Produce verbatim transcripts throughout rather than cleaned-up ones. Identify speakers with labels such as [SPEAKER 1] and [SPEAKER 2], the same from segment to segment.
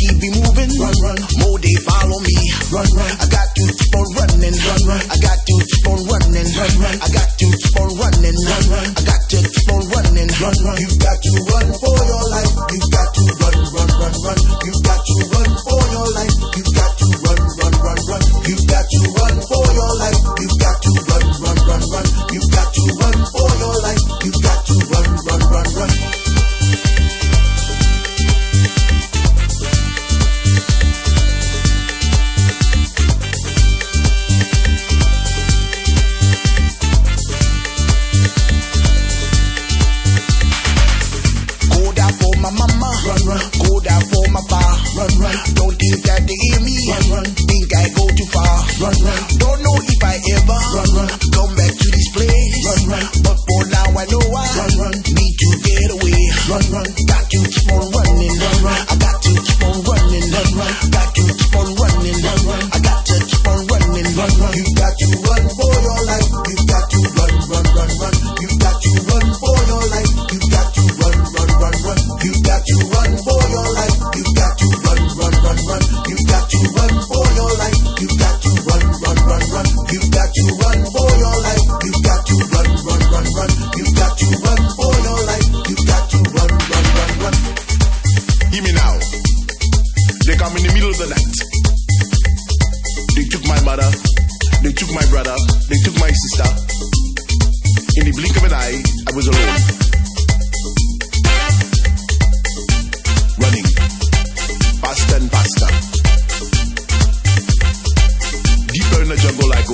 [SPEAKER 1] we be moving. Run, run. More they follow me. Run, run. I got to keep on running. Run, run. I got to keep on running. Run, run. I got to keep on running. Run, run. I got to keep on running. Run, run. You got to run for your life. You got to run, run, run, run. You got to run for your life. You got to run, run, run, run. You got to run for your life. You got to run, run, run, run. You got to run for your life. You got to run, run, run, run. My mama, run, run. Go down for my pa, run, run. Don't think that they hear me, run, run. Think I go too far, run, run. Don't know if I ever, run, run. Come back to this place, run, run. But for now I know I, run, run. Need to get away, run, run. Got to keep on running, run, run. I got to keep on running, run, run. Got to keep on running, run, run. I got to keep on running, run, run. You got to run for your life, you got to run, run, run, run. You got to run for your life, you got to run, run, run, run. You got to run for your life. You got to run, run, run, run. You got to run for your life. You got to run, run, run, run. You got to run for your life. You got to run, run, run, run. You got to run for your life. You got to run, run, run, run. Hear me now. They come in the middle of the night. They took my mother. They took my brother. They took my sister. In the blink of an eye, I was alone. Running faster and faster. Deeper in the jungle I go.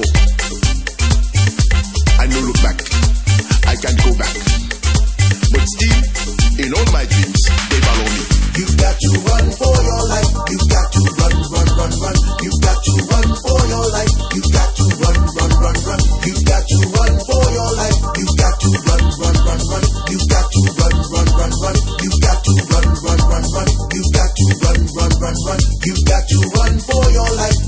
[SPEAKER 1] I no look back. I can't go back. But still, in all my dreams, they follow me. You got to run for your life. You got to run, run, run, run. You got to run for your life. You got to run, run, run, run. You got to run for your life. You got to run, run, run, run. You got to run, run, run, run. You got to run, run, run, run. You got to run, run, run, run. You got to run for your life.